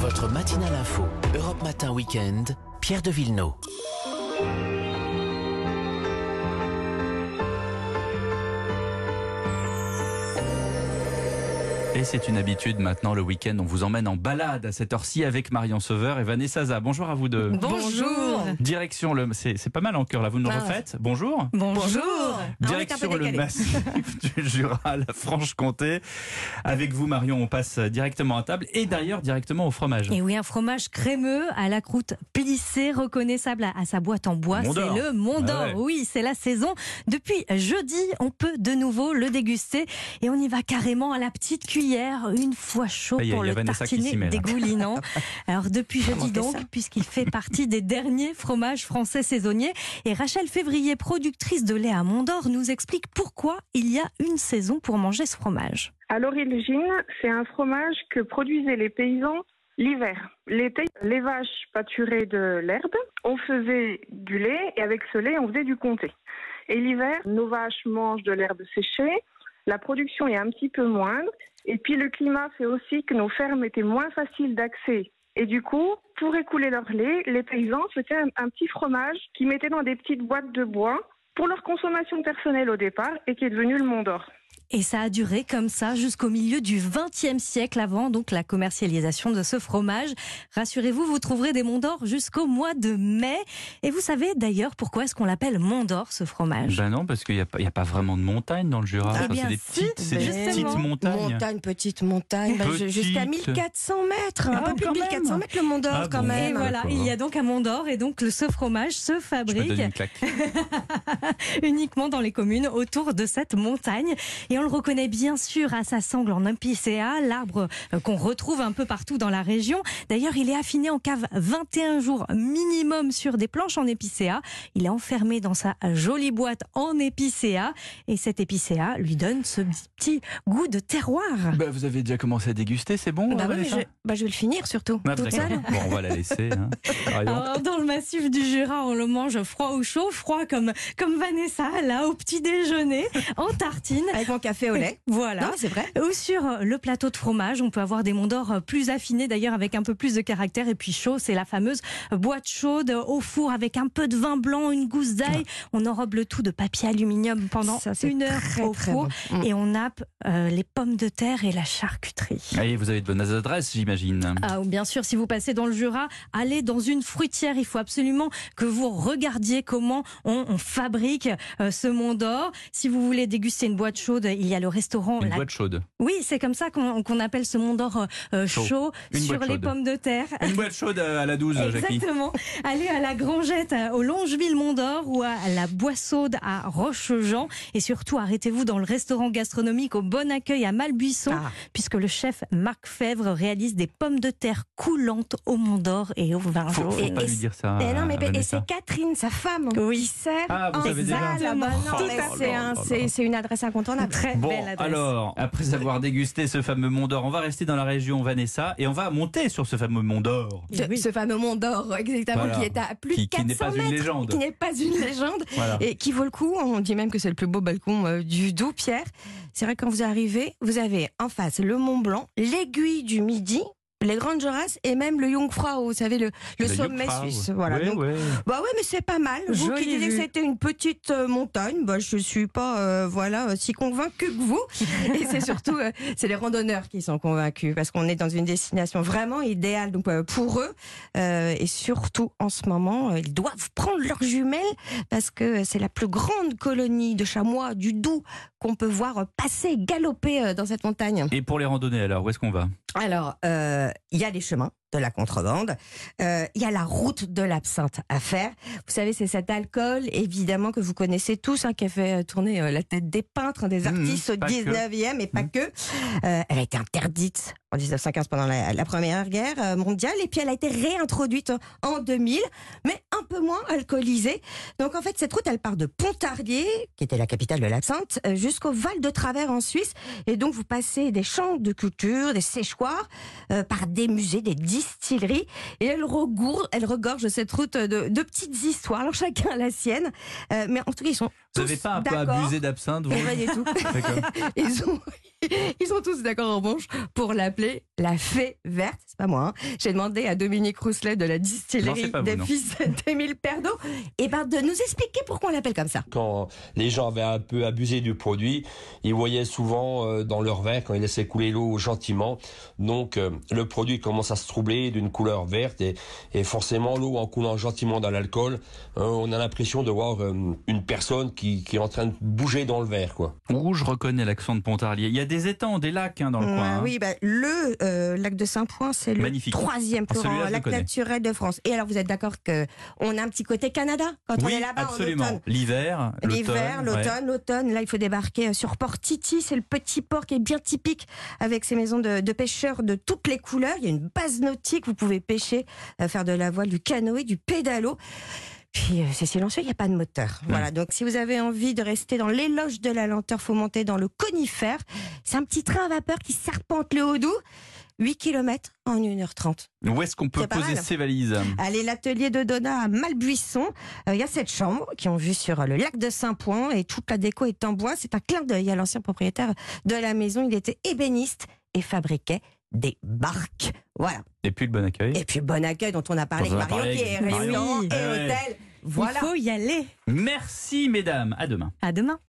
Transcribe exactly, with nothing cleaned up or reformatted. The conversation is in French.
Votre matinale info, Europe Matin Week-end, Pierre de Villeneuve. Et c'est une habitude maintenant, le week-end, on vous emmène en balade à cette heure-ci avec Marion Sauveur et Vanessa Zaza. Bonjour à vous deux. Bonjour. Direction le... C'est, c'est pas mal en cœur là, vous nous Ah. refaites. Bonjour. Bonjour. Direction le massif du Jura, la Franche-Comté. Avec vous Marion, on passe directement à table et d'ailleurs directement au fromage. Et oui, un fromage crémeux à la croûte plissée, reconnaissable à, à sa boîte en bois. Mont d'Or. C'est le Mont d'Or. Ah ouais. Oui, c'est la saison. Depuis jeudi, on peut de nouveau le déguster. Et on y va carrément à la petite cuillère, une fois chaud Ah, y a- pour y a le Vanessa qui s'y tartiner met, là. dégoulinant. Alors depuis jeudi manqué donc, ça. puisqu'il fait partie des derniers fromages français saisonniers. Et Rachel Février, productrice de lait à Mont d'Or, nous explique pourquoi il y a une saison pour manger ce fromage. À l'origine, c'est un fromage que produisaient les paysans l'hiver. L'été, les vaches pâturaient de l'herbe, on faisait du lait et avec ce lait, on faisait du comté. Et l'hiver, nos vaches mangent de l'herbe séchée, la production est un petit peu moindre et puis le climat fait aussi que nos fermes étaient moins faciles d'accès. Et du coup, pour écouler leur lait, les paysans faisaient un, un petit fromage qu'ils mettaient dans des petites boîtes de bois pour leur consommation personnelle au départ et qui est devenu le Mont d'Or. Et ça a duré comme ça jusqu'au milieu du vingtième siècle, avant donc la commercialisation de ce fromage. Rassurez-vous, vous trouverez des Monts d'Or jusqu'au mois de mai. Et vous savez d'ailleurs pourquoi est-ce qu'on l'appelle Mont d'Or, ce fromage? Ben non, parce qu'il n'y a, pas- il y a pas vraiment de montagne dans le Jura. Eh Enfin, bien, c'est des si, petites, c'est des justement. petites montagnes. Montagne, petite montagne, bah, Petite. jusqu'à mille quatre cents mètres, un Ah, peu plus quand de même. mille quatre cents mètres le Mont d'Or Ah quand bon. Et même. voilà, D'accord. il y a donc un Mont d'Or et donc le- ce fromage se Je me fabrique donne une claque. uniquement dans les communes autour de cette montagne. Et on le reconnaît bien sûr à sa sangle en épicéa, l'arbre euh, qu'on retrouve un peu partout dans la région. D'ailleurs, il est affiné en cave vingt et un jours minimum sur des planches en épicéa. Il est enfermé dans sa jolie boîte en épicéa. Et cet épicéa lui donne ce petit goût de terroir. Ben, vous avez déjà commencé à déguster, c'est bon Bah, ouais, mais Vanessa je, bah, je vais le finir surtout, Ah, toute d'accord. seule. Bon, on va la laisser. Hein. Marion. Alors, dans le massif du Jura, on le mange froid ou chaud. Froid comme, comme Vanessa, là, au petit déjeuner, en tartine. Avec mon café au lait. Voilà. Non, mais c'est vrai. Ou sur le plateau de fromage, on peut avoir des Monts d'Or plus affinés, d'ailleurs avec un peu plus de caractère. Et puis chaud, c'est la fameuse boîte chaude au four avec un peu de vin blanc, une gousse d'ail. On enrobe le tout de papier aluminium pendant Ça, c'est une heure très, au très four. bon. Mm. Et on nappe euh, les pommes de terre et la charcuterie. Allez, vous avez de bonnes adresses, j'imagine. Ah, bien sûr, si vous passez dans le Jura, allez dans une fruitière. Il faut absolument que vous regardiez comment on, on fabrique euh, ce Mont d'Or. Si vous voulez déguster une boîte chaude, il y a le restaurant. Une La- boîte chaude. Oui, c'est comme ça qu'on qu'on appelle ce Mont d'Or euh, Chaud. chaud, Une sur boîte les chaude. pommes de terre. Une boîte chaude à la douze, Jackie. Exactement. Allez à la Grangette, euh, au Longeville Mont d'Or ou à la Boissaude à Rochejean. Et surtout, arrêtez-vous dans le restaurant gastronomique au Bon Accueil à Malbuisson, Ah. puisque le chef Marc Fèvre réalise des pommes de terre coulantes au Mont d'Or et au vin Faut, jaune. faut pas Et- lui dire ça. Et non, mais à et Vanessa. c'est Catherine, sa femme, Oui. qui sert Ah, vous en savez déjà. salle. Bah non, Oh mais là c'est là un- là c'est- là. c'est une adresse incontournable. Très Bon, belle adresse. alors, après avoir dégusté ce fameux Mont d'Or, on va rester dans la région Vanessa et on va monter sur ce fameux Mont d'Or. Ce, Oui. ce fameux Mont d'Or, exactement, Voilà. qui est à plus Qui- de qui n'est quatre cents pas une mètres, légende. qui n'est pas une légende, Voilà. et qui vaut le coup. On dit même que c'est le plus beau balcon euh, du Doubs, Pierre. C'est vrai que quand vous arrivez, vous avez en face le Mont Blanc, l'aiguille du Midi, les Grandes Jorasses et même le Jungfrau, vous savez, le, le Le sommet Jungfrau. suisse. Voilà. Ouais, Donc, ouais. bah ouais, mais c'est pas mal. Vous Jolie qui disiez vue. que c'était une petite euh, montagne, bah je suis pas euh, voilà euh, si convaincue que vous. Et c'est surtout euh, c'est les randonneurs qui sont convaincus parce qu'on est dans une destination vraiment idéale donc euh, pour eux Euh, et surtout en ce moment euh, ils doivent prendre leurs jumelles parce que c'est la plus grande colonie de chamois du Doubs qu'on peut voir euh, passer galoper euh, dans cette montagne. Et pour les randonnées, alors, où est-ce qu'on va? Alors, euh, il y a les chemins de la contrebande, euh, il y a la route de l'absinthe à faire. Vous savez, c'est cet alcool, évidemment, que vous connaissez tous, hein, qui a fait tourner euh, la tête des peintres, des artistes Mmh, au pas que. dix-neuvième, et pas Mmh. que. Euh, elle a été interdite en dix-neuf cent quinze pendant la, la Première Guerre euh, mondiale, et puis elle a été réintroduite en deux mille, mais un peu moins alcoolisée. Donc en fait, cette route, elle part de Pontarlier, qui était la capitale de l'absinthe, euh, jusqu'au Val de Travers en Suisse, et donc vous passez des champs de culture, des séchoirs, euh, par des musées, des distilleries, et elle regorge, elle regorge cette route de, de petites histoires. Alors chacun a la sienne, euh, mais en tout cas ils sont Vous tous n'avez pas un peu d'accord. abusé d'absinthe, vous? Pas du tout. D'accord. Ils ont, Ils sont tous d'accord en revanche pour l'appeler la fée verte. C'est pas moi. Hein. J'ai demandé à Dominique Rousselet de la distillerie vous, des non. Fils d'Émile Perdot et ben de nous expliquer pourquoi on l'appelle comme ça. Quand les gens avaient un peu abusé du produit, ils voyaient souvent euh, dans leur verre, quand ils laissaient couler l'eau gentiment, donc euh, le produit commence à se troubler d'une couleur verte et, et forcément l'eau en coulant gentiment dans l'alcool, euh, on a l'impression de voir euh, une personne qui, qui est en train de bouger dans le verre, quoi. Ouh, je reconnais l'accent de Pontarlier. Il y a des étangs, des lacs hein, dans le Ouais, coin. hein. Oui, bah, le euh, lac de Saint-Point, c'est le Magnifique. troisième plus Celui-là, grand je le lac connais. naturel de France. Et alors, vous êtes d'accord qu'on a un petit côté Canada quand on Oui, est là-bas en absolument. automne? L'hiver, L'hiver, l'automne. l'automne, l'automne. Là, il faut débarquer sur Port Titi. C'est le petit port qui est bien typique avec ses maisons de, de pêcheurs de toutes les couleurs. Il y a une base nautique. Vous pouvez pêcher, euh, faire de la voile, du canoë, du pédalo. Puis euh, c'est silencieux, il n'y a pas de moteur. Voilà, donc si vous avez envie de rester dans l'éloge de la lenteur, faut monter dans le conifère. C'est un petit train à vapeur qui serpente le Haut-Doubs. huit kilomètres en une heure trente. Où est-ce qu'on peut C'est pas poser mal. ses valises? Allez, l'atelier de Donna à Malbuisson. Il euh, y a cette chambre qui ont vue sur euh, le lac de Saint-Point et toute la déco est en bois. C'est un clin d'œil à l'ancien propriétaire de la maison. Il était ébéniste et fabriquait des barques. Voilà. Et puis le bon accueil. Et puis Bon Accueil dont on a parlé Dont on a avec Marion, parlé qui est avec Marion. restaurant Oui. et Ah ouais. hôtel. Voilà. Il faut y aller. Merci mesdames, à demain. À demain.